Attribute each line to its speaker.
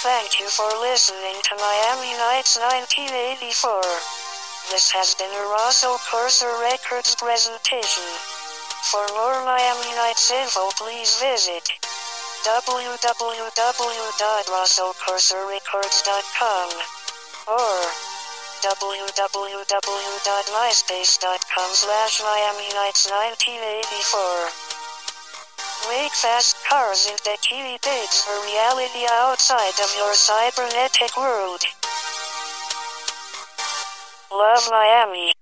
Speaker 1: Thank you for listening to Miami Nights 1984. This has been a Russell Cursor Records presentation. For more Miami Nights info, please visit www.russellcursorrecords.com or www.myspace.com/Miami Nights 1984. Make fast cars into kiwi pigs a reality outside of your cybernetic world. Love Miami.